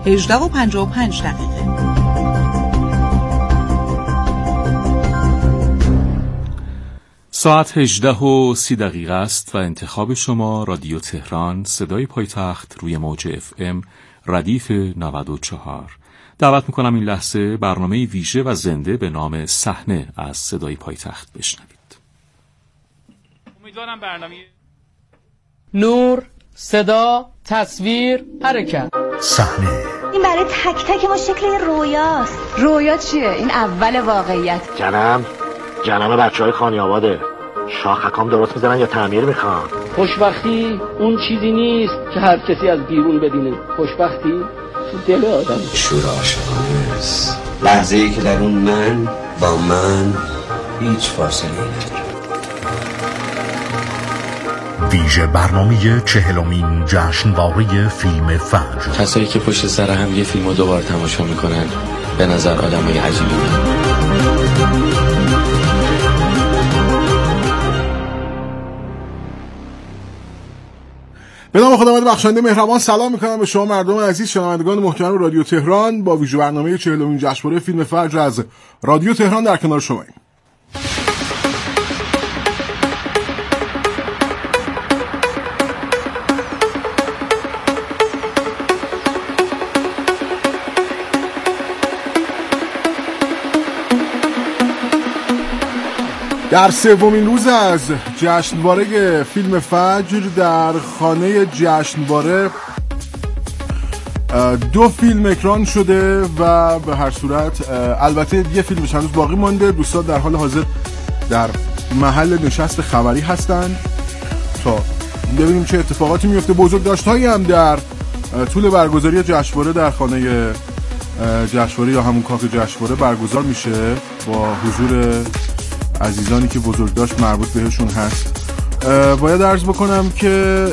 18:55. ساعت 18:30 است و انتخاب شما رادیو تهران، صدای پایتخت روی موج FM ردیف 94. دعوت میکنم این لحظه برنامه ویژه و زنده به نام صحنه از صدای پایتخت بشنوید. امیدوارم برنامه نور، صدا، تصویر، حرکت. صحنه. این برای تک تک ما شکل یه رویاست. رویا چیه؟ این اول واقعیت. جنم بچهای خانی آباده. شاخکام درست میزنن یا تعمیر میخوان؟ خوشبختی اون چیزی نیست که هر کسی از بیرون ببینه. خوشبختی تو دل آدم. شور عاشقانه است. لحظه‌ای که در اون من با من هیچ فاصله نداره. ویژه برنامه 40مین جشنواره فیلم فجر. کسایی که پشت سر هم یه فیلمو دوباره تماشا میکنن به نظر آدمای عجیبی میاد. به نام خداوند بخشنده مهربان سلام میکنم به شما مردم عزیز شنوندگان محترم رادیو تهران. با ویژه برنامه 40مین جشنواره فیلم فجر از رادیو تهران در کنار شماییم. در سومین روز از جشنواره فیلم فجر در خانه جشنواره 2 فیلم اکران شده و به هر صورت البته یه فیلمش هنوز باقی مانده. دوستان در حال حاضر در محل نشست خبری هستند تا ببینیم چه اتفاقاتی میفته. بزرگداشت‌هایی هم در طول برگزاری جشنواره در خانه جشنواره یا همون کاخ جشنواره برگزار میشه با حضور عزیزانی که بزرگداشت مربوط بهشون هست. باید عرض بکنم که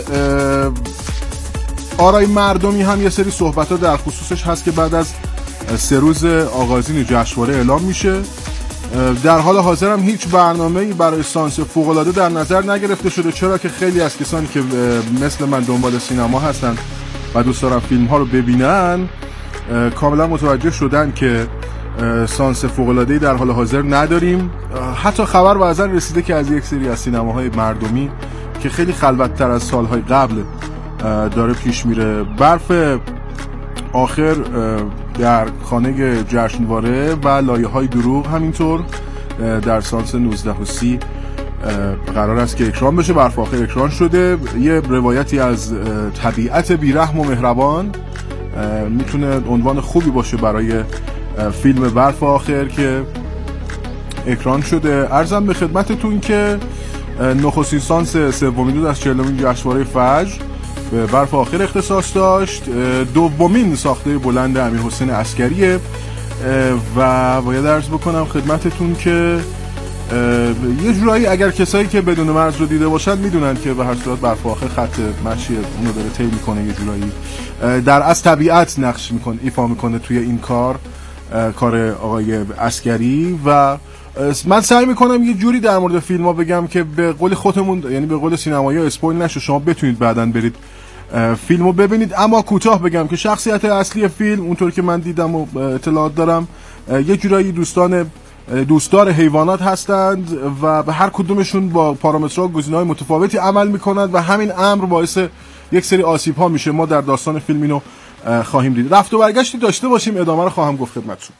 آرای مردمی هم یه سری صحبت‌ها در خصوصش هست که بعد از 3 روز آغازین جشنواره اعلام میشه. در حال حاضر هم هیچ برنامه‌ای برای سانس فوق‌العاده در نظر نگرفته شده، چرا که خیلی از کسانی که مثل من دنبال سینما هستن و دوست دارن فیلم‌ها رو ببینن کاملا متوجه شدن که سانس فوق‌العاده‌ای در حال حاضر نداریم. حتی خبر بعضا رسیده که از یک سری از سینماهای مردمی که خیلی خلوت‌تر از سالهای قبل داره پیش میره. برف آخر در خانه جشنواره و لایه‌های دروغ همینطور در سانس 19:30 قرار است که اکران بشه. برف آخر اکران شده. یه روایتی از طبیعت بیرحم و مهربان میتونه عنوان خوبی باشه برای فیلم برف آخر که اکران شده. عرضم به خدمتتون که نخستین سانس سومین روز از 40مین جشنواره فجر به برف آخر اختصاص داشت. دومین ساخته بلند امیرحسین عسکریه و باید عرض بکنم خدمتتون که یه جورایی اگر کسایی که بدون مرز رو دیده باشن میدونن که به هر صورت برف آخر خط مشی اونو داره طی میکنه، یه جورایی در از طبیعت نقش میکنه، ایفا میکنه توی این کار آقای عسکری. و من سعی میکنم یه جوری در مورد فیلم ها بگم که به قول خودمون، یعنی به قول سینمایی ها اسپویل نشه، شما بتونید بعداً برید فیلم رو ببینید. اما کوتاه بگم که شخصیت اصلی فیلم اونطور که من دیدم و اطلاعات دارم یه جورایی دوستدار حیوانات هستند و به هر کدومشون با پارامترها گزینه‌های متفاوتی عمل میکنند و همین امر باعث یک سری آسیب ها میشه. ما در داستان فیلم اینو خواهیم دید. رفت و برگشتی داشته باشیم، ادامه رو خواهم گفت خدمتتون.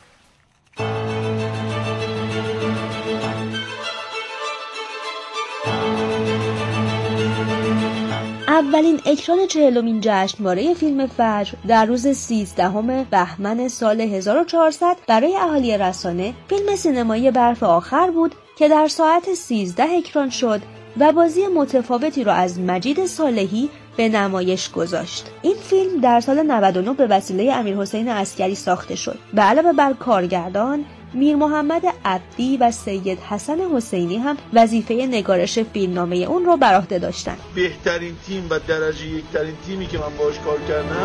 اولین اکران 40مین جشنواره فیلم فجر در روز 13 بهمن سال 1400 برای اهالی رسانه فیلم سینمایی برف آخر بود که در ساعت 13 اکران شد و بازی متفاوتی را از مجید صالحی به نمایش گذاشت. این فیلم در سال 99 به وسیله امیرحسین عسکری ساخته شد و علاوه بر کارگردان میر محمد عبدی و سید حسن حسینی هم وظیفه نگارش فیلمنامه اون رو بر عهده داشتن. بهترین تیم و درجه یکترین تیمی که من باهاش کار کردم.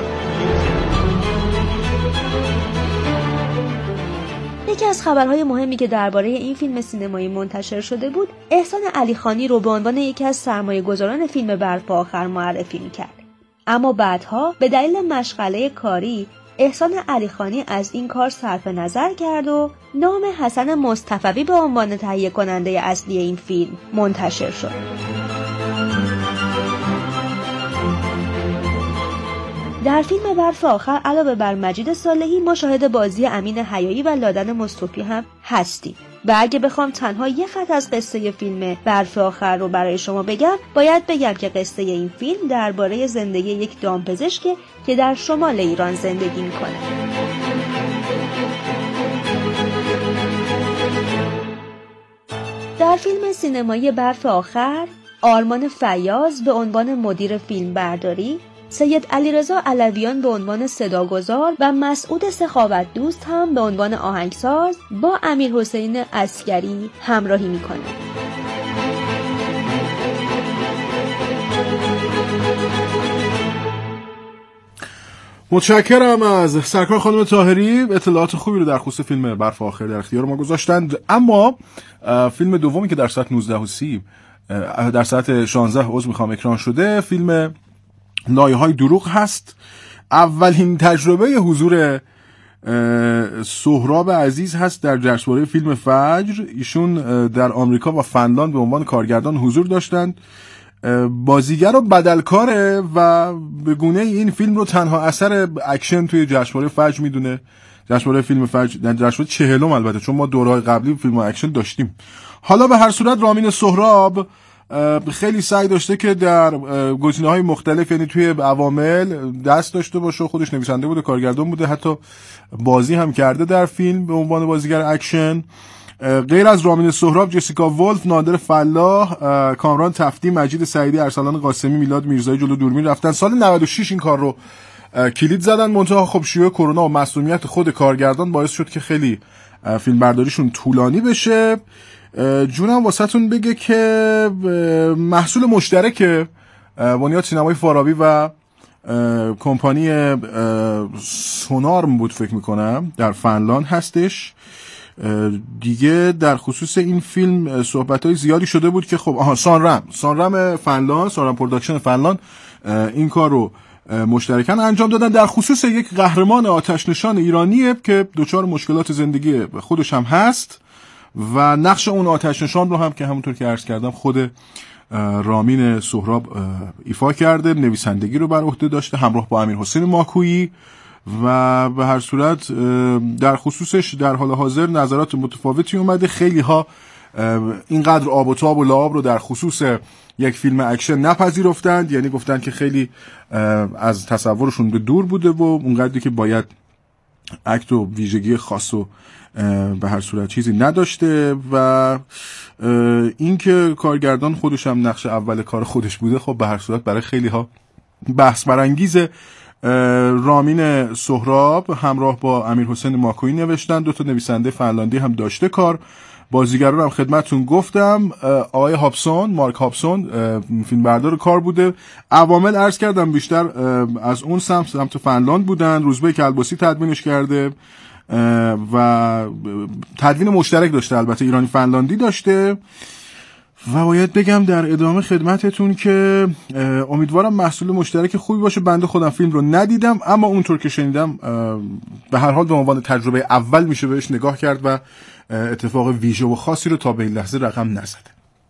یکی از خبرهای مهمی که درباره این فیلم سینمایی منتشر شده بود، احسان علیخانی رو به عنوان یکی از سرمایه‌گذاران فیلم برف آخر معرفی می‌کرد. اما بعدها به دلیل مشغله کاری احسان علیخانی از این کار صرف نظر کرد و نام حسن مصطفوی به عنوان تهیه کننده اصلی این فیلم منتشر شد. در فیلم برف آخر علاوه بر مجید صالحی ما شاهد بازی امین حیایی و لادن مصطفی هم هستیم. و اگه بخوام تنها یه خط از قصه فیلم برف آخر رو برای شما بگم، باید بگم که قصه این فیلم درباره زندگی یک دامپزشکه که در شمال ایران زندگی میکنه. در فیلم سینمایی برف آخر، آرمان فیاض به عنوان مدیر فیلمبرداری، سید علیرضا علویان به عنوان صداگذار و مسعود سخاوت دوست هم به عنوان آهنگساز با امیرحسین عسگری همراهی میکنه. متشکرم از سرکار خانم طاهری، اطلاعات خوبی رو در خصوص فیلم برف آخر در اختیار ما گذاشتند. اما فیلم دومی که در ساعت 19:30 در ساعت 16 اکران شده، فیلم لایه‌های دروغ هست. اولین تجربه حضور سهراب عزیز هست در جشنواره فیلم فجر. ایشون در آمریکا و فنلاند به عنوان کارگردان حضور داشتند. بازیگر و بدلکاره و به گونه این فیلم رو تنها اثر اکشن توی جشنواره فجر میدونه. جشنواره فیلم فجر در جشنواره 40 البته، چون ما دورهای قبلی فیلم اکشن داشتیم. حالا به هر صورت رامین سهراب خیلی سعی داشته که در گزینه‌های مختلف، یعنی توی عوامل دست داشته باشه. خودش نویسنده بوده، کارگردان بوده، حتی بازی هم کرده در فیلم به عنوان بازیگر اکشن. غیر از رامین سهراب، جسیکا ولف، نادر فلاح، کامران تفتی، مجید سعیدی، ارسلان قاسمی، میلاد میرزایی جلو دوربین رفتن. سال 96 این کار رو کلید زدن، منتها خب شیوع کرونا و مسئولیت خود کارگردان باعث شد که خیلی فیلم برداریشون طولانی بشه. جونم واسهتون بگه که محصول مشترک بنیاد سینمای فارابی و کمپانی سونارم بود فکر میکنم در فنلاند هستش. دیگه در خصوص این فیلم صحبت‌های زیادی شده بود که خب سانرم فنلاند، سانرم پروداکشن فنلاند این کار رو مشترکاً انجام دادن در خصوص یک قهرمان آتش نشان ایرانیه که دچار مشکلات زندگی خودش هم هست و نقش اون آتش نشان رو هم که همونطور که عرض کردم خود رامین سهراب ایفا کرده. نویسندگی رو بر عهده داشته همراه با امیرحسین ماکویی و به هر صورت در خصوصش در حال حاضر نظرات متفاوتی اومده. خیلی ها اینقدر آب و تاب و لعاب رو در خصوص یک فیلم اکشن نپذیرفتند، یعنی گفتن که خیلی از تصورشون به دور بوده و اونقدری که باید اکت و ویژگی خاص و به هر صورت چیزی نداشته و اینکه کارگردان خودش هم نقش اول کار خودش بوده، خب به هر صورت برای خیلی ها بحث برانگیزه. رامین سهراب همراه با امیرحسین ماکویی نوشتن، 2 تا نویسنده فنلاندی هم داشته کار. بازیگران هم خدمتتون گفتم، آقای هابسون، مارک هابسون فیلمبردار کار بوده. عوامل عرض کردم بیشتر از اون سمت فنلاند بودن. روزبه کلباسی تدوینش کرده و تدوین مشترک داشته، البته ایرانی فنلاندی داشته. و باید بگم در ادامه خدمتتون که امیدوارم محصول مشترک خوبی باشه. بنده خودم فیلم رو ندیدم، اما اونطور که شنیدم به هر حال به عنوان تجربه اول میشه بهش نگاه کرد و اتفاق ویژه و خاصی رو تا به این لحظه رقم نزده.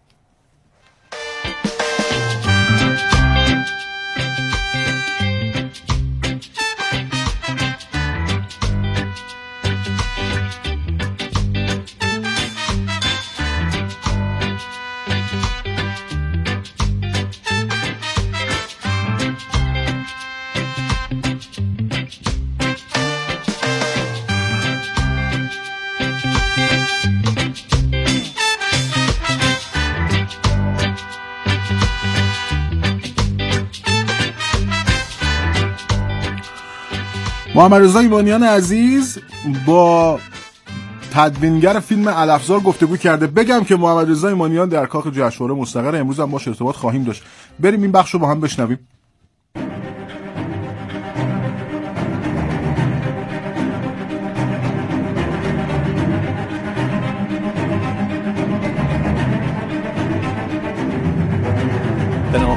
محمد رضا ایمانیان عزیز با تدوینگر فیلم الافزار گفتگو کرده. بگم که محمد رضا ایمانیان در کاخ جشنواره مستقر، امروز هم باش ارتباط خواهیم داشت. بریم این بخش رو با هم بشنویم.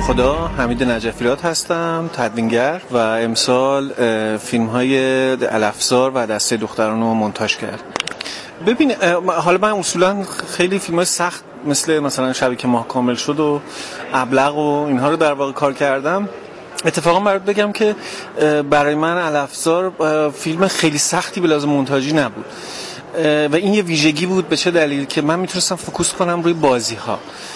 خدا، حمید نجفی‌راد هستم، تدوینگر و امسال فیلم‌های الافزار و دسته دختران رو مونتاژ کردم. ببین حالا من اصولا خیلی فیلم‌های سخت مثلا شبی که ماه کامل شد و ابلق و اینها رو در واقع کار کردم. اتفاقا برات بگم که برای من الافزار فیلم خیلی سختی به لحاظ مونتاژی نبود و این یه ویژگی بود. به چه دلیل؟ که من میتونستم فوکوس کنم روی بازی‌ها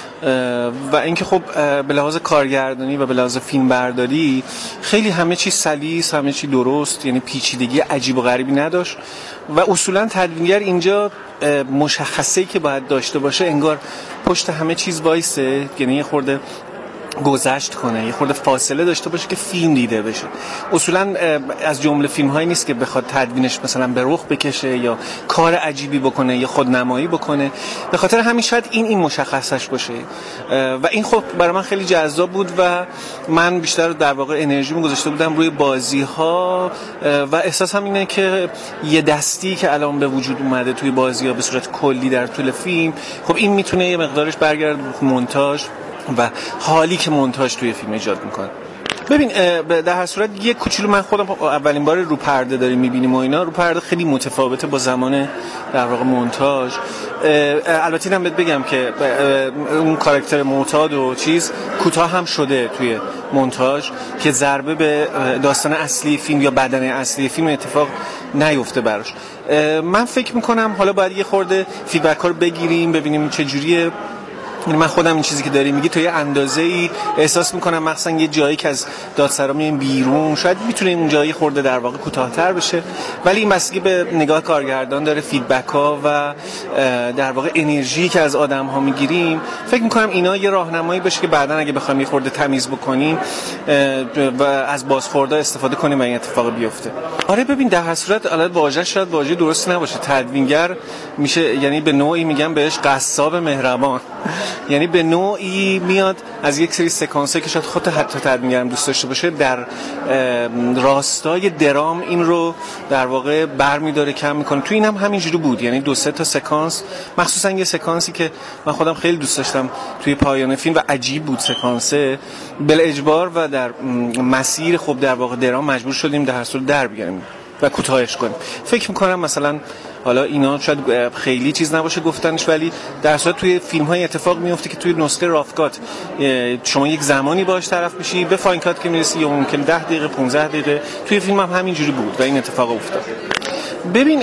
و اینکه خب به لحاظ کارگردانی و به لحاظ فیلم برداری خیلی همه چی سلیس، همه چی درست، یعنی پیچیدگی عجیب و غریبی نداشت و اصولا تدوینگر اینجا مشخصه‌ای که باید داشته باشه انگار پشت همه چیز وایسه، یعنی یه خورده گذشت کنه، یه خورده فاصله داشته باشه که فیلم دیده بشه. اصولا از جمله فیلم هایی نیست که بخواد تدوینش مثلا به رخ بکشه یا کار عجیبی بکنه یا خودنمایی بکنه. به خاطر همین شاید این مشخصش باشه و این خب برای من خیلی جذاب بود و من بیشتر در واقع انرژیمو گذاشته بودم روی بازی ها و احساسم اینه که یه دستی که الان به وجود اومده توی بازی ها به صورت کلی در طول فیلم، خب این میتونه یه مقدارش برگرده به مونتاژ و حالی که مونتاژ توی فیلم ایجاد میکنه. ببین در هر صورت یک کوچولو من خودم اولین بار رو پرده داریم میبینیم و اینا، رو پرده خیلی متفاوته با زمان در واقع مونتاژ. البته اینم بهت بگم که اون کاراکتر معتاد و چیز کوتاه هم شده توی مونتاژ که ضربه به داستان اصلی فیلم یا بدن اصلی فیلم اتفاق نیفته براش. من فکر میکنم حالا باید یه خورده فیدبک ها رو بگیریم ببینیم چه جوریه. من خودم این چیزی که داری میگی تو یه اندازه‌ای احساس میکنم مثلا یه جایی که از دادسرا میایم بیرون شاید میتونه اون جایی خورده در واقع کوتاه‌تر بشه، ولی این بستگی به نگاه کارگردان داره، فیدبک ها و در واقع انرژی که از آدم ها میگیریم. فکر میکنم اینا یه راهنمایی بشه که بعداً اگه بخوایم یه خورده تمیز بکنیم و از بازخوردها استفاده کنیم و این اتفاق بیفته. آره ببین در هر صورت الان واژه شاید واژه درست نباشه. تدوینگر میشه یعنی به نوعی میگم بهش قصاب مهربان، یعنی به نوعی میاد از یک سری سکانسه که شاید خود حتی تدوینگرم دوست داشته باشه در راستای درام این رو در واقع برمی‌داره کم میکنه. تو این هم همینجوری بود، یعنی 2-3 تا سکانس، مخصوصا یه سکانسی که من خودم خیلی دوست داشتم توی پایان فیلم و عجیب بود سکانسه، بل اجبار و در مسیر خب در واقع درام مجبور شدیم در هر صورت در بیاریم و کوتاهش کنیم. فکر میکنم مثلا حالا اینا شاید خیلی چیز نباشه گفتنش، ولی در صورت توی فیلم های اتفاق میفته که توی نسخه رافکات شما یک زمانی باهاش طرف میشی، به فاین کات که میرسی یا ممکن 10 دقیقه 15 دقیقه. توی فیلم هم همینجوری بود و این اتفاق افتاد. ببین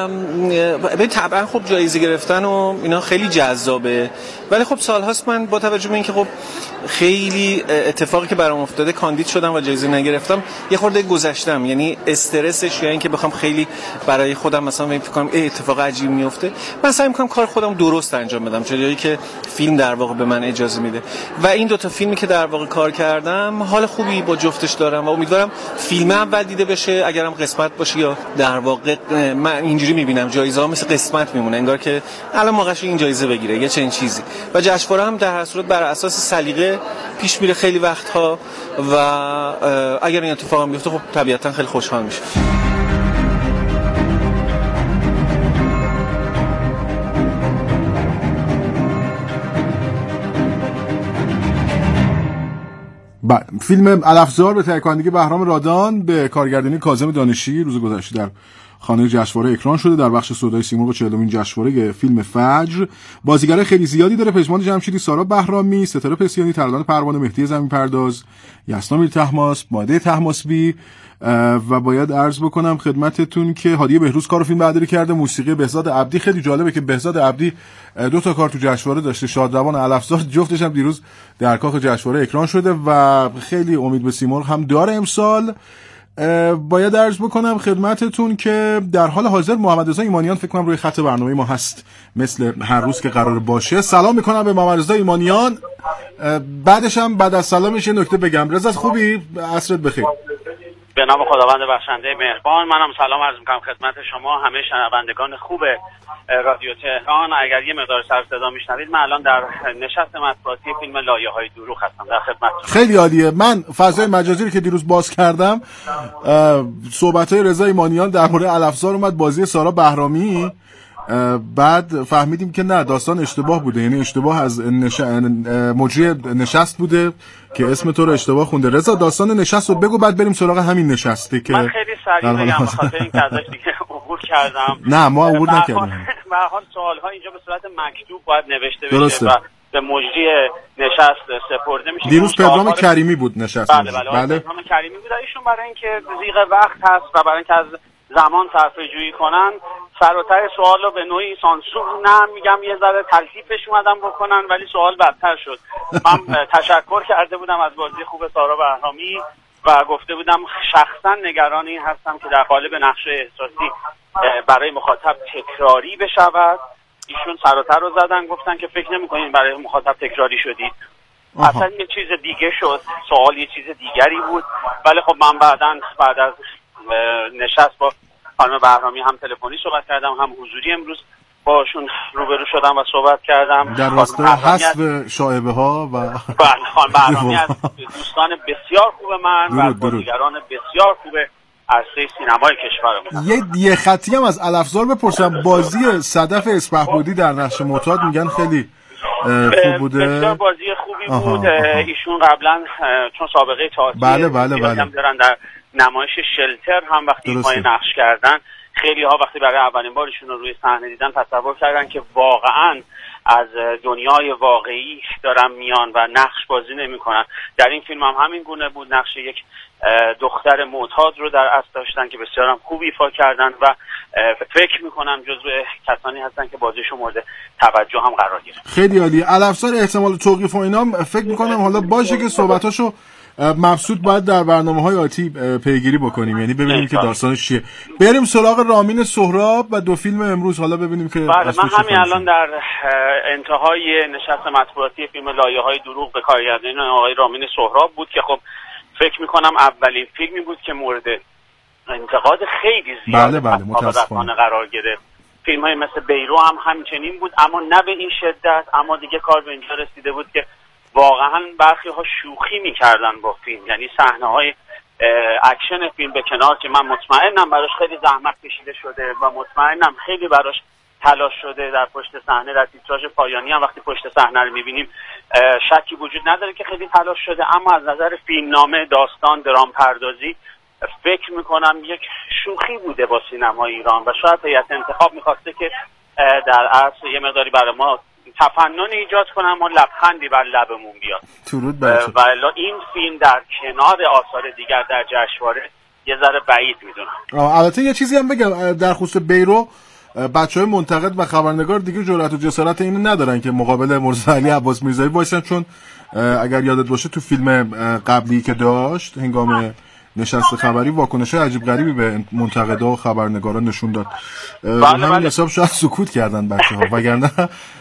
طبعا خب جایزه گرفتن و اینا خیلی جذابه، ولی خب سالهاست من با توجه به اینکه خب خیلی اتفاقی که برام افتاده کاندید شدم و جایزه نگرفتم، یه خورده گذشتم، یعنی استرسش یا اینکه بخوام خیلی برای خودم مثلا فکر کنم اتفاق عجیب میفته، من سعی میکنم کار خودم درست انجام بدم چه که فیلم در واقع به من اجازه میده. و این 2 تا فیلمی که در واقع کار کردم حال خوبی با جفتش دارم و امیدوارم فیلم اول دیده بشه، اگرم قسمت باشه، یا در واقع من اینجوری میبینم جایزه ها مثل قسمت میمونه، انگار که الان موقعش این جایزه بگیره یا چنین چیزی. و جشنواره هم در هر صورت بر اساس سلیقه پیش میره خیلی وقتها و اگر این اتفاق هم بیفته خب طبیعتا خیلی خوشحال میشه. فیلم الافزار به تهیه‌کنندگی بهرام رادان به کارگردانی کاظم دانشی روز گذشته در خانه جشنواره اکران شده در بخش سودای سیمرغ 40مین جشنواره فیلم فجر. بازیگرای خیلی زیادی داره: پژمان جمشیدی، سارا بهرامی، ستاره پسیانی، ترلان پروانه، مهدی زمین پرداز، یسنا میر طهماسب، ماده طهماسبی. و باید عرض بکنم خدمتتون که هادی بهروز کار فیلم برداری کرده. موسیقی بهزاد عبدی. خیلی جالبه که بهزاد عبدی 2 تا کار تو جشنواره داشته، شادروان و الافزار، جفتش هم دیروز در کاخ جشنواره اکران شده و خیلی امید به سیمرغ هم داره امسال. باید عرض بکنم خدمتتون که در حال حاضر محمد رضا ایمانیان فکر کنم روی خط برنامه ما هست مثل هر روز که قرار باشه. سلام میکنم به محمد رضا ایمانیان. بعدش هم بعد از سلامش یه نکته بگم. رضا خوبی؟ عصرت بخیر. به نام خداوند بخشنده مهربان. منم سلام عرض میکنم خدمت شما همه شنوندگان خوب رادیو تهران. اگر یه مقدار سر صدا میشنوید، من الان در نشست مطبوعاتی فیلم لایه‌های دروغ هستم در خدمتتون. خیلی عالیه. من فضای مجازی رو که دیروز باز کردم، صحبت‌های رضا ایمانیان در مورد الافزار اومد، بازی سارا بهرامی بعد فهمیدیم که نه، داستان اشتباه بوده، یعنی اشتباه از مجری نشست بوده که اسم تو رو اشتباه خونده. رضا داستان نشست رو بگو، بعد بریم سراغ همین نشسته که من خیلی سریع بگم بخاطر اینکه ازش دیگه عبور کردم. نه ما عبور نکردیم. به هر حال سوال‌ها اینجا به صورت مکتوب باید نوشته بشه و به مجری نشست سپرده میشه. دیروز پدرام کریمی بود نشست. بله پدرام کریمی بود. ایشون برای اینکه ضیق وقت هست و برای اینکه از زمان صرفه جویی کنن، سر و ته سوال رو به نوعی سانسور میگم یه ذره تلطیفش اومدم بکنن، ولی سوال بدتر شد. من تشکر کرده بودم از بازی خوب سارا بهرامی و گفته بودم شخصا نگران این هستم که در قالب نقش احساسی برای مخاطب تکراری بشود. ایشون سر و ته رو زدن، گفتن که فکر نمی‌کنین برای مخاطب تکراری شدید. اصلا یه چیز دیگه شد، سوال یه چیز دیگری بود. ولی خب من بعد از نشست با خانم بهرامی هم تلفنی صحبت کردم، هم حضوری امروز باشون روبرو شدم و صحبت کردم در راستای حذف شایبه ها و خانم بهرامی از دوستان بسیار خوب من و بازیگران بسیار خوب عرصه سینمای کشورمون. یه خطی هم از الافزار بپرسم، بازی صدف اسپهبودی در نقش معتاد میگن خیلی خوب بوده. بسیار بازی خوبی بود. ایشون قبلا چون سابقه تئاتری هم دارن، در نمایش شلتر هم وقتی ما نقش کردن، خیلی ها وقتی برای اولین بارشون رو روی صحنه دیدن تصور کردن که واقعا از دنیای واقعی دارن میان و نقش بازی نمی‌کنن. در این فیلم هم همین گونه بود، نقش یک دختر معتاد رو در اصل داشتن که بسیار هم خوب ایفا کردن و فکر می‌کنم جزو کسانی هستن که بازیشون مورد توجه هم قرار گرفت. خیلی عالی. الافزار احتمال توقیف و اینا فکر می‌کنم حالا باشه که صحبتاشو مبسوط باید در برنامه‌های آتی پیگیری بکنیم، یعنی ببینیم که داستانش چیه. بریم سراغ رامین سهراب و دو فیلم امروز، حالا ببینیم که بله. من همین الان در انتهای نشست مطبوعاتی فیلم لایه‌های دروغ به کارگردانی آقای رامین سهراب بود که خب فکر می‌کنم اولین فیلمی بود که مورد انتقاد خیلی زیاد متأسفانه قرار گرفت. فیلم‌های مثل بیرو هم همچنین بود، اما نه به این شدت. اما دیگه کار به اینجا رسیده بود که واقعا برخی ها شوخی میکردن با فیلم، یعنی صحنه های اکشن فیلم به کنار که من مطمئنم براش خیلی زحمت کشیده شده و مطمئنم خیلی براش تلاش شده در پشت صحنه، در تیتراژ پایانی هم وقتی پشت صحنه رو میبینیم شکی وجود نداره که خیلی تلاش شده، اما از نظر فیلمنامه، داستان، درام پردازی فکر میکنم یک شوخی بوده با سینمای ایران و شاید هیئت انتخاب میخواسته که در اصل یه مقداری برای ما تفنن ایجاد کنم و لبخندی بر لبمون بیاد. درود بر تو. و این فیلم در کنار آثار دیگر در جشنواره یه ذره بعید میدونم. البته یه چیزی هم بگم در خصوص بیرو، بچهای منتقد و خبرنگار دیگه جرأت و جسارت اینو ندارن که مقابل مرزا علی عباس میرزایی باشن، چون اگر یادت باشه تو فیلم قبلی که داشت هنگام نشست خبری واکنش عجیب غریبی به منتقدا و خبرنگارا نشون داد. همین حساب شاید سکوت کردن بچه‌ها، وگرنه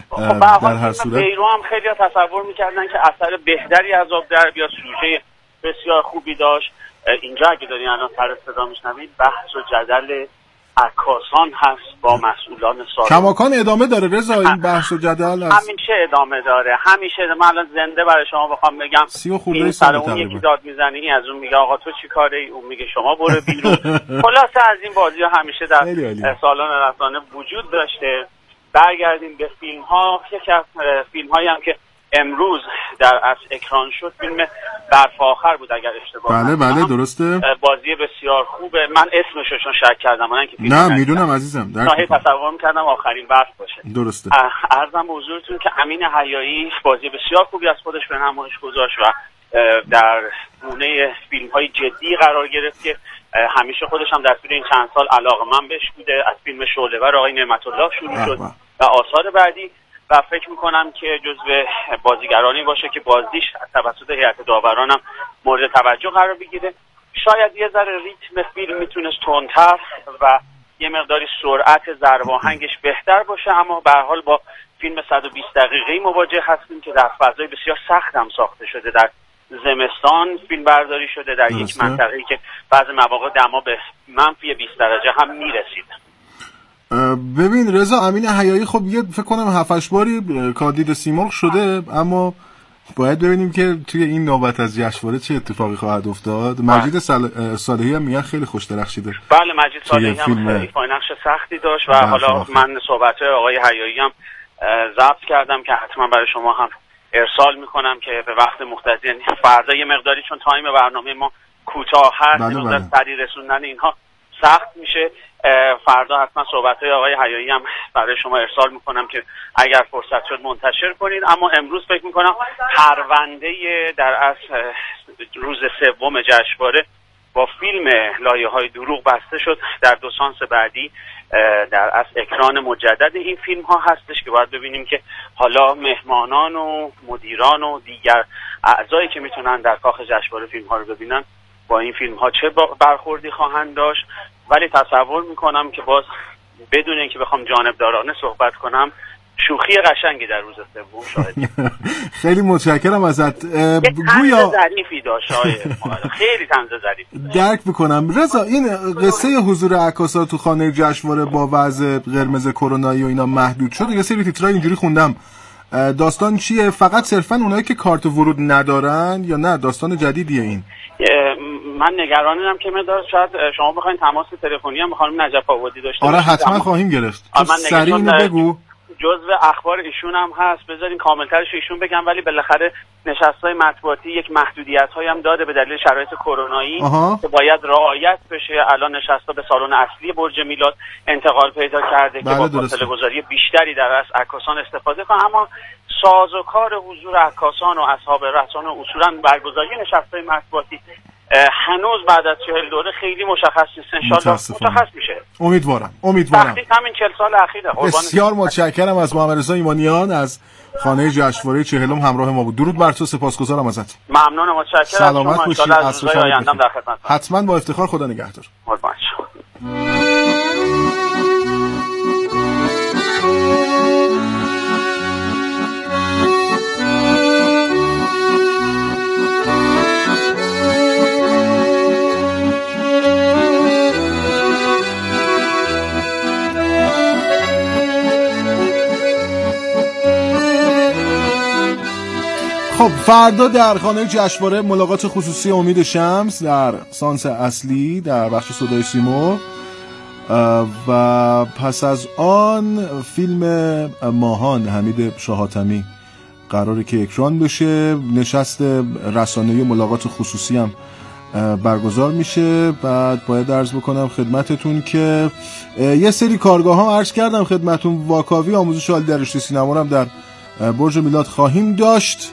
در هر صورت بیرو هم خیلی تصور می‌کردن که اثر بهتری از آب در بیاد، سوژه بسیار خوبی داشت. اینجا اگه دارین الان سر صدا میشنوید بحث و جدل عکاسان هست با مسئولان سالن. کماکان ادامه داره رضا این بحث و جدل همیشه ادامه داره، همیشه. من الان زنده برای شما بخوام بگم این سر اون یکی داد میزنه، این از اون میگه آقا تو چی کاره، اون میگه شما برو بیرون. خلاصه از این بازی ها همیشه در سالن رسانه وجود داشته. برگردیم به فیلم ها. یکی از فیلم هایی هم که امروز در اصل اکران شد فیلم برف آخر بود اگر اشتباه نکنم. بله درسته. بازی بسیار خوبه. من اسمش رو شک کردم من که نه میدونم عزیزم، تصور می‌کردم آخرین برف باشه. درسته. عرضم به حضورتون که امین حیایی بازی بسیار خوبی از خودش به نمایش گذاشت و در گونه فیلم‌های جدی قرار گرفت که همیشه خودش هم در طول این چند سال علاقه‌مند بهش بوده. از فیلم شعله‌ور آقای نعمت الله شروع شد و آثار بعدی و فکر میکنم که جزو بازیگرانی باشه که بازیش توسط هیئت داوران هم مورد توجه قرار بگیره. شاید یه ذره ریتم فیلم میتونست تندتر و یه مقداری سرعت ضرب آهنگش بهتر باشه، اما به هر حال با فیلم 120 دقیقه‌ای مواجه هستیم که در فضای بسیار سخت هم ساخته شده. در زمستان فیلم برداری شده در یک منطقه‌ای که بعضی مواقع دما به منفی 20 درجه هم میرسید. ببین رضا، امین حیایی خب یه فکر کنم 7-8 باری کاندید سیمرغ شده، اما باید ببینیم که توی این نوبت از جشنواره چه اتفاقی خواهد افتاد. مجید صالحی هم میگن خیلی خوش درخشیده. بله مجید صالحی هم ایفای نقش سختی داشت و حالا من صحبت‌های آقای حیایی هم ضبط کردم که حتما برای شما هم ارسال میکنم که به وقت مختصر، یعنی فردا یه مقداری چون تایم برنامه ما کوتاه هست از سریع رسوندن اینها سخت میشه. فردا حتما صحبت‌های آقای حیایی هم برای شما ارسال میکنم که اگر فرصت شد منتشر کنین. اما امروز فکر میکنم پرونده در اصل روز سوم جشنواره با فیلم لایه‌های دروغ بسته شد. در 2 سانس بعدی در اصل اکران مجدد این فیلم ها هستش که باید ببینیم که حالا مهمانان و مدیران و دیگر اعضایی که میتونن در کاخ جشنواره فیلم ها رو ببینن با این فیلم ها چه برخوردی خواهند داشت. ولی تصور میکنم که باز بدون اینکه بخوام جانبدارانه صحبت کنم شوخی قشنگی در روز سوم شاهدیم. خیلی متشکرم ازت. گویا ظریفی داشت خیلی طنز ظریفی درک میکنم. رضا این قصه حضور عکاسا تو خانه جشنواره با وضع قرمز کرونایی و اینا محدود شد. یه سری تیترای اینجوری خوندم. داستان چیه؟ فقط صرفا اونایی که کارت ورود ندارن یا نه داستان جدیدیه این؟ من نگرانم که مقدار شاید شما بخواید تماس تلفنی هم با خانم نجف آبادی داشته باشید. آره حتما خواهیم گرفت. سریع اینو بگو. جزء اخبار ایشون هم هست، بذارین کاملترش ایشون بگم. ولی بالاخره نشست‌های مطبوعاتی یک محدودیت‌هایی هم داده به دلیل شرایط کرونایی که باید رعایت بشه. الان نشست‌ها به سالن اصلی برج میلاد انتقال پیدا کرده که با فاصله‌گذاری بیشتری در از عکاسان استفاده کنن. اما سازوکار حضور عکاسان و اصحاب رسانه و اصولاً برگزاری نشست‌های مطبوعاتی هنوز بعد از 40 دوره خیلی مشخص نیست. انشالله مشخص میشه. امیدوارم. تحقیق همین 40 سال اخیره. بسیار متشکرم از محمد رضا ایمانیان از خانه جشنواره 40 همراه ما بود. درود بر تو، سپاسگزارم ازت. ممنون و متشکرم. سلامت باشید. از روزهای آیندهم در خدمت. حتما با افتخار. خدا نگهدار. قربان خب فردا در خانه جشنواره ملاقات خصوصی امید شمس در سانس اصلی در بخش صدای سیمرغ و پس از آن فیلم ماهان حمید شاه حاتمی قراره که اکران بشه. نشست رسانه‌ای ملاقات خصوصی هم برگزار میشه. بعد باید عرض بکنم خدمتتون که یه سری کارگاه ها عرض کردم خدمتتون. واکاوی آموزش عالی در رشته سینما هم در برج میلاد خواهیم داشت.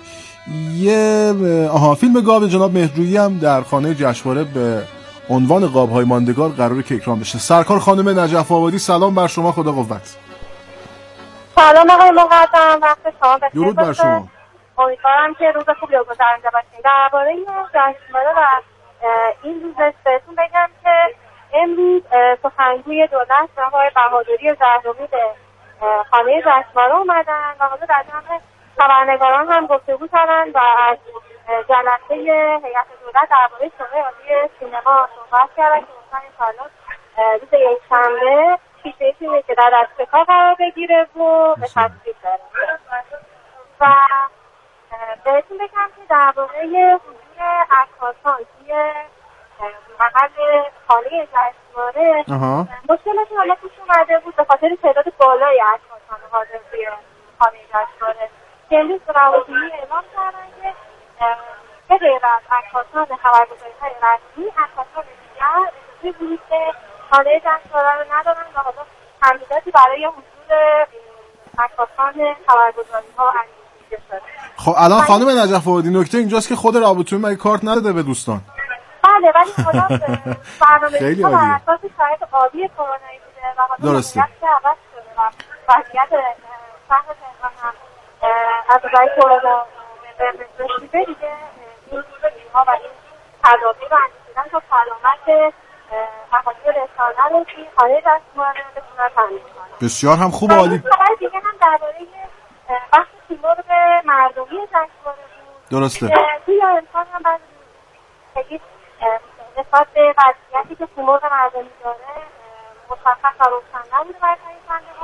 فیلم گاو جناب مهرجویی هم در خانه جشنواره به عنوان قاب‌های ماندگار قراره که اکرام بشه. سرکار خانم نجف آبادی سلام بر شما، خدا قوت. سلام آقای مقدم، وقت شما بخیر. درود بر شما. امیدوارم که روز خوبی رو گذرونده باشید. درباره جشنواره و این روز بهتون بگم که امروز سخنگوی دولت آقای بهادری زهرامی به خانه جشنواره اومدن و حالا در جمع خبرنگاران هم گفتگو کردن و از جلسه هیئت دولت درباره شورای عالی سینما صحبت کردن که مثلا انشاءالله روز یکشنبه پیش‌نهاد فیلمی که در دستکار قرار بگیره و به تصویب برسه. و بهتون بگم که درباره حضور عکاسان توی محل خانه جشنواره مشکلاتی حالا پیش اومده بود به خاطر تعداد بالای عکاسان حاضر توی خانه جشنواره که امروز روابطی اعلام کردن که به غیر از عکاسان خبرگزاری‌های رسمی عکاسان دیگر اجازه ورود به خانه جشنواره رو ندارن و حالا تمهیداتی برای حضور عکاسان خبرگزاری‌ها انجام شده. خب الان خانم نجف آبادی نکته اینجاست که خود رابطه‌ای مگه کارت نداده به دوستان؟ بله ولی حالا برنامه‌ریزی‌ها بر اساس شرایط عادی کرونایی بوده و حالا درسته. عوض شده و وضعیت شهر تهران هم از نظر کرونا رسیده دیگه این ها و این تدابیر رو انجام تا سلامت اهالی رسانه رو توی خانه جشنواره بتونن تامین کنن. بسیار هم خوب عالی. خبر دیگه هم درباره بخش سیمرغ مردمی جشنواره بود. درسته. توی امکان هم بعد بگید نسبت به وضعیتی که سیمرغ مردمی داره مشخص و روشن نبوده برای خریدنده ها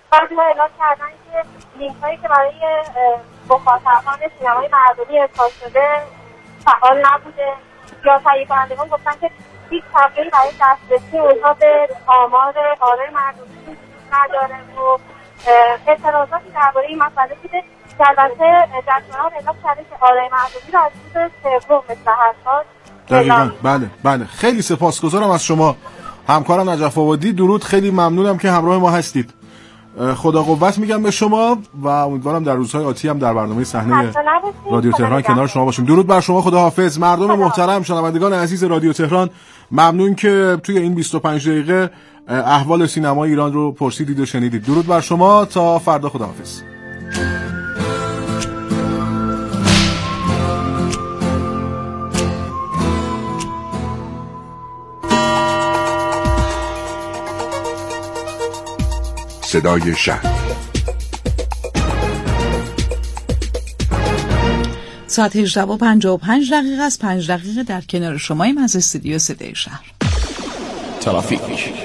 بعضی‌ها اعلام کردن که لینک‌هایی که برای مخاطبان سینمای مردمی ارسال شده فعال نبوده، یا تهیه کنندگان گفتن که هیچ تغییری برای دسترسی اونها به آمار آرای مردمی نداره و اعتراضاتی درباره این مسئله بوده که البته جشنواره اعلام کرده که آرای مردمی را از روز سوم مثل هر سال دقیقاً. بله خیلی سپاسگزارم از شما همکارم نجف آبادی. درود، خیلی ممنونم که همراه ما هستید. خدا قوت میگم به شما و امیدوارم در روزهای آتی هم در برنامه صحنه رادیو تهران کنار شما باشیم. درود بر شما، خداحافظ. مردم محترم، شنوندگان عزیز رادیو تهران، ممنون که توی این 25 دقیقه احوال سینما ایران رو پرسیدید و شنیدید. درود بر شما، تا فردا، خداحافظ. صدای شهر. ساعت 18:55 است. 5 دقیقه در کنار شماییم از استودیو صدای شهر. ترافیک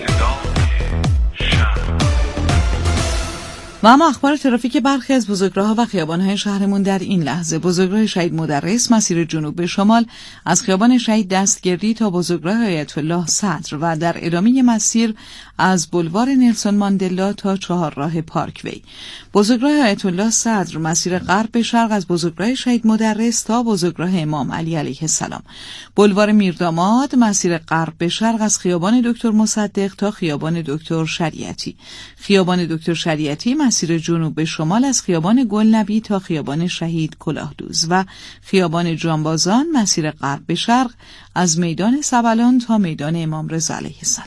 و اما اخبار ترافیک برخی از بزرگراه‌ها و خیابان‌های شهرمون در این لحظه: بزرگراه شهید مدرس مسیر جنوب به شمال از خیابان شهید دستگردی تا بزرگراه آیت الله صدر و در ادامه مسیر از بولوار نلسون ماندلا تا چهارراه پارکوی. بزرگراه آیت الله صدر مسیر غرب به شرق از بزرگراه شهید مدرس تا بزرگراه امام علی علیه السلام. بولوار میرداماد مسیر غرب به شرق از خیابان دکتر مصدق تا خیابان دکتر شریعتی. خیابان دکتر شریعتی مسیر جنوب به شمال از خیابان گلنبی تا خیابان شهید کلاهدوز و خیابان جانبازان مسیر غرب به شرق از میدان سبلان تا میدان امام رضا علیه السلام.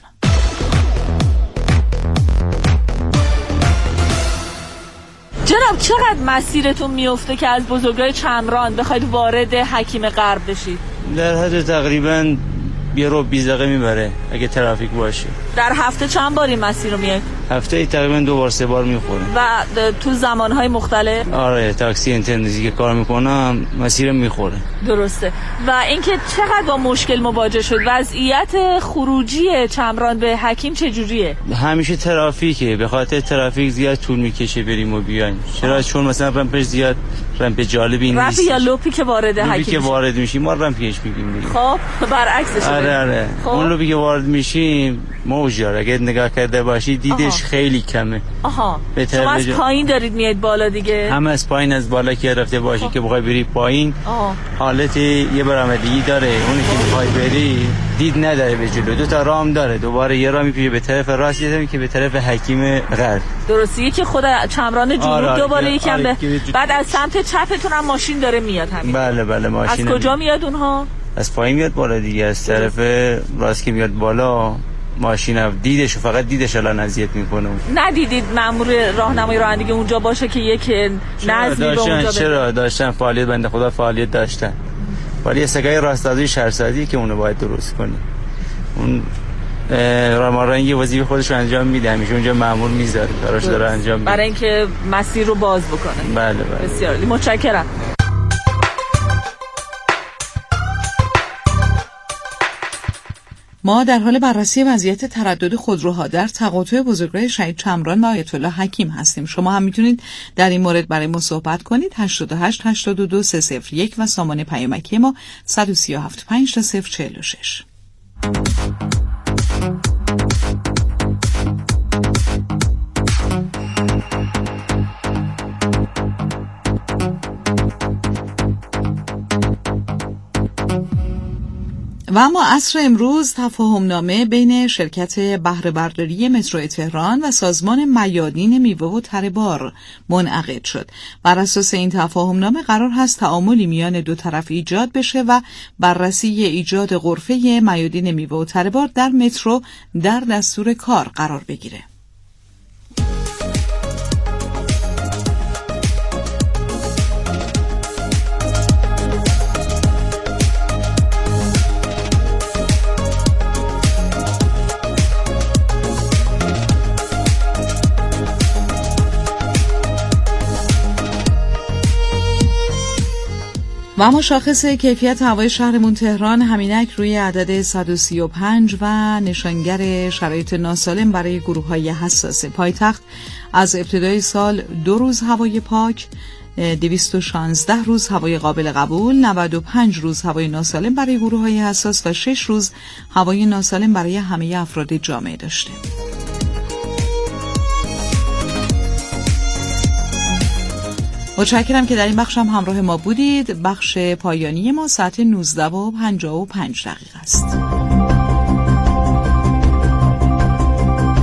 جناب چقدر مسیرتون میفته که از بزرگراه چمران بخواید وارد حکیم غرب بشید؟ در حد تقریباً 20 دقیقه میبره اگه ترافیک باشه. در هفته چند بار این مسیر رو میاد؟ هفته تقریباً 2 بار 3 بار میخوره. و تو زمانهای مختلف؟ آره، تاکسی اینترنتی که کار میکنم مسیر میخوره. درسته. و اینکه چقدر با مشکل مواجه شد؟ وضعیت خروجی چمران به حکیم چجوریه؟ همیشه ترافیکه، به خاطر ترافیک زیاد طول میکشه بریم و بیایم. چرا؟ چون مثلا رمپش زیاد رمپ جالبی نیست. رمپ یا لوپی که وارد حکیم که وارد میشیم ما رمپش میگیم دیگه. خب برعکسش. آره. خب. اون لوپی که وارد میشیم موجاره، اگه نگاه کرده باشی دیدش خیلی کمه. شما از پایین دارید میاد بالا دیگه؟ هم از پایین از بالا که رفته باشی که بخوای بری پایین حالت یه برآمدگی داره. اونی که بخوای بری دید نداره به جلو، 2 تا رام داره، دوباره یه رامی پیش به طرف راست یه که به طرف حکیم غرب. درسته، یکی خود چمران جنوب دوباره یکم بعد از سمت چپتون هم ماشین داره میاد همین. بله ماشین. از کجا میاد اونها؟ از پایین میاد بالا دیگه، از طرف راست که میاد بالا ماشین دیدش، فقط دیدش الان اذیت میکنه. ندیدید مأمور راهنمایی رانندگی اونجا باشه که یک نظمی به اونجا چرا داشتن فعالیت، بنده خدا فعالیت داشتن، ولی یه سگای راستازی شهرسازی که اونو باید درست کنی. اون رانندگی وظیفه خودش رو انجام میده، همیشه اونجا مأمور میذاره کاراش داره انجام میده برای اینکه مسیر رو باز بکنه. بله. بسیار متشکرم. ما در حال بررسی وضعیت تردد خودروها در تقاطع بزرگراه شهید چمران و آیت الله حکیم هستیم. شما هم میتونید در این مورد برای ما صحبت کنید. 88 82 301 و سامان پیامکی ما 137 5 046. و اما عصر امروز تفاهمنامه بین شرکت بهره برداری مترو تهران و سازمان میادین میوه و تره بار منعقد شد. بر اساس این تفاهمنامه قرار هست تعاملی میان دو طرف ایجاد بشه و بررسی ایجاد غرفه میادین میوه و تره بار در مترو در دستور کار قرار بگیره. و اما شاخص کیفیت هوای شهرمون تهران همینک روی عدد 135 و نشانگر شرایط ناسالم برای گروه‌های حساس پایتخت از ابتدای سال 2 روز هوای پاک، 216 روز هوای قابل قبول، 95 روز هوای ناسالم برای گروه‌های حساس و 6 روز هوای ناسالم برای همه افراد جامعه داشته. متشکرم که در این بخش هم همراه ما بودید. بخش پایانی ما ساعت 19:55 است.